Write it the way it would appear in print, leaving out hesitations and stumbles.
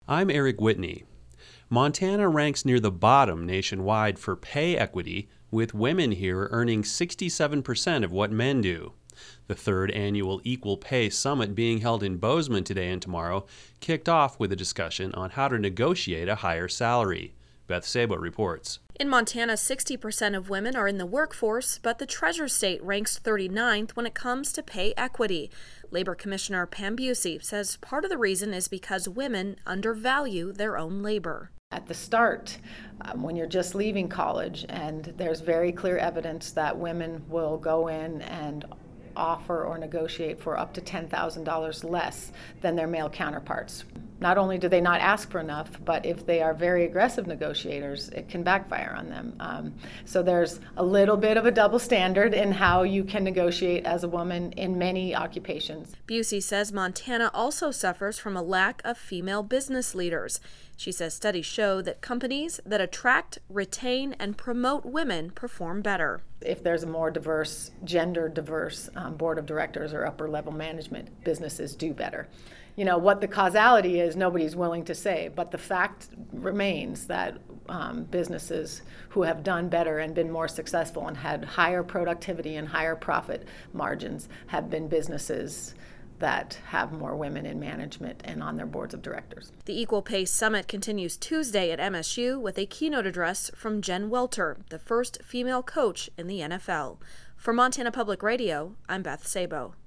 I'm Eric Whitney. Montana ranks near the bottom nationwide for pay equity, with women here earning 67% of what men do. The third annual Equal Pay Summit being held in Bozeman today and tomorrow kicked off with a discussion on how to negotiate a higher salary. Beth Sabo reports. In Montana, 60% of women are in the workforce, but the Treasure State ranks 39th when it comes to pay equity. Labor Commissioner Pam Busey says part of the reason is because women undervalue their own labor. At the start, when you're just leaving college, and there's very clear evidence that women will go in and offer or negotiate for up to $10,000 less than their male counterparts. Not only do they not ask for enough, but if they are very aggressive negotiators, it can backfire on them. So there's a little bit of a double standard in how you can negotiate as a woman in many occupations. Busey says Montana also suffers from a lack of female business leaders. She says studies show that companies that attract, retain, and promote women perform better. If there's a more diverse, gender-diverse board of directors or upper-level management, businesses do better. You know, what the causality is, nobody's willing to say, but the fact remains that businesses who have done better and been more successful and had higher productivity and higher profit margins have been businesses that have more women in management and on their boards of directors. The Equal Pay Summit continues Tuesday at MSU with a keynote address from Jen Welter, the first female coach in the NFL. For Montana Public Radio, I'm Beth Sabo.